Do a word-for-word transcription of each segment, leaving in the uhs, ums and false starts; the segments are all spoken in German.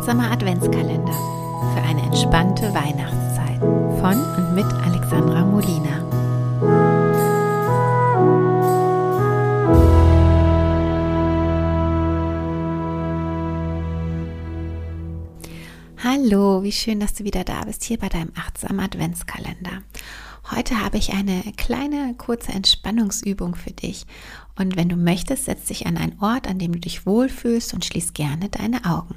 achtsamer Adventskalender für eine entspannte Weihnachtszeit von und mit Alexandra Molina. Hallo, wie schön, dass du wieder da bist, hier bei deinem achtsamen Adventskalender. Heute habe ich eine kleine, kurze Entspannungsübung für dich. Und wenn du möchtest, setz dich an einen Ort, an dem du dich wohlfühlst und schließ gerne deine Augen.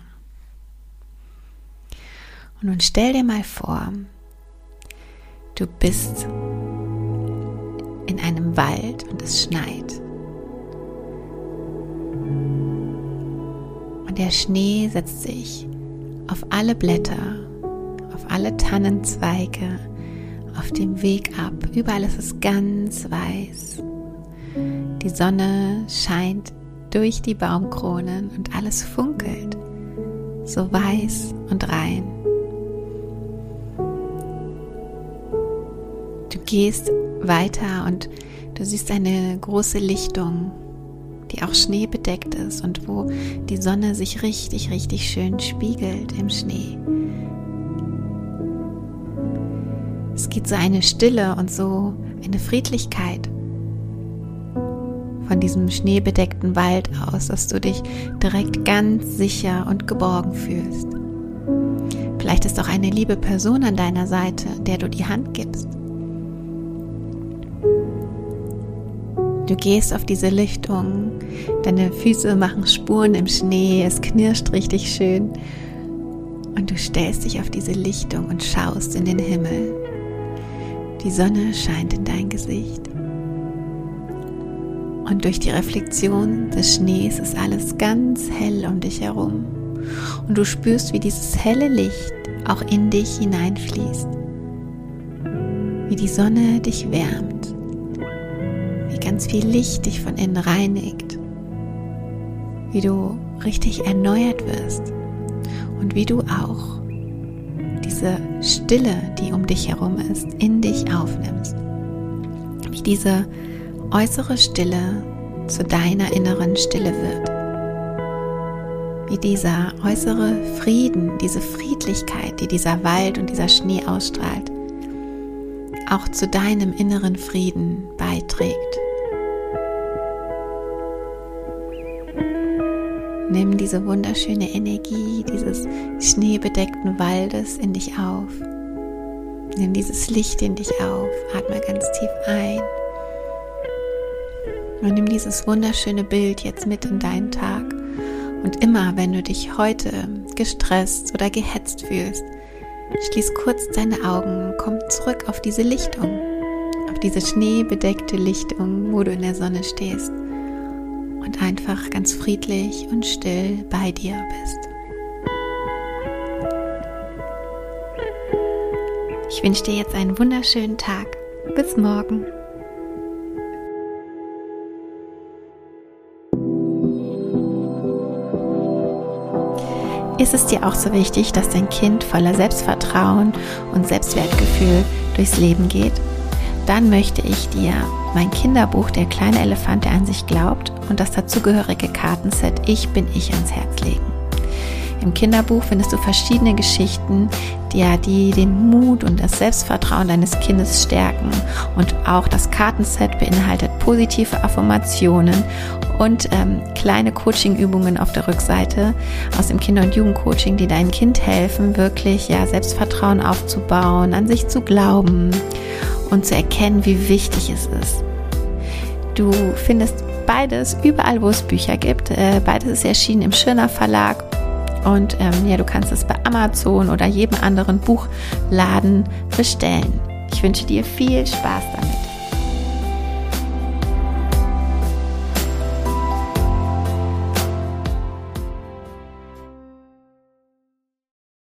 Und nun stell dir mal vor, du bist in einem Wald und es schneit. Und der Schnee setzt sich auf alle Blätter, auf alle Tannenzweige, auf dem Weg ab. Überall ist es ganz weiß. Die Sonne scheint durch die Baumkronen und alles funkelt, so weiß und rein. Du gehst weiter und du siehst eine große Lichtung, die auch schneebedeckt ist und wo die Sonne sich richtig, richtig schön spiegelt im Schnee. Es geht so eine Stille und so eine Friedlichkeit von diesem schneebedeckten Wald aus, dass du dich direkt ganz sicher und geborgen fühlst. Vielleicht ist auch eine liebe Person an deiner Seite, der du die Hand gibst. Du gehst auf diese Lichtung, deine Füße machen Spuren im Schnee, es knirscht richtig schön und du stellst dich auf diese Lichtung und schaust in den Himmel. Die Sonne scheint in dein Gesicht und durch die Reflexion des Schnees ist alles ganz hell um dich herum und du spürst, wie dieses helle Licht auch in dich hineinfließt, wie die Sonne dich wärmt, wie ganz viel Licht dich von innen reinigt, wie du richtig erneuert wirst und wie du auch diese Stille, die um dich herum ist, in dich aufnimmst. Wie diese äußere Stille zu deiner inneren Stille wird. Wie dieser äußere Frieden, diese Friedlichkeit, die dieser Wald und dieser Schnee ausstrahlt, auch zu deinem inneren Frieden beiträgt. Nimm diese wunderschöne Energie dieses schneebedeckten Waldes in dich auf. Nimm dieses Licht in dich auf. Atme ganz tief ein. Und nimm dieses wunderschöne Bild jetzt mit in deinen Tag. Und immer, wenn du dich heute gestresst oder gehetzt fühlst, schließ kurz deine Augen, komm zurück auf diese Lichtung, auf diese schneebedeckte Lichtung, wo du in der Sonne stehst. Und einfach ganz friedlich und still bei dir bist. Ich wünsche dir jetzt einen wunderschönen Tag. Bis morgen. Ist es dir auch so wichtig, dass dein Kind voller Selbstvertrauen und Selbstwertgefühl durchs Leben geht? Dann möchte ich dir mein Kinderbuch Der kleine Elefant, der an sich glaubt und das dazugehörige Kartenset Ich bin ich ans Herz legen. Im Kinderbuch findest du verschiedene Geschichten, die, ja, die den Mut und das Selbstvertrauen deines Kindes stärken, und auch das Kartenset beinhaltet positive Affirmationen und ähm, kleine Coachingübungen auf der Rückseite aus dem Kinder- und Jugendcoaching, die deinem Kind helfen, wirklich ja, Selbstvertrauen aufzubauen, an sich zu glauben und zu erkennen, wie wichtig es ist. Du findest beides überall, wo es Bücher gibt. Äh, beides ist erschienen im Schirner Verlag. Und ähm, ja, du kannst es bei Amazon oder jedem anderen Buchladen bestellen. Ich wünsche dir viel Spaß damit.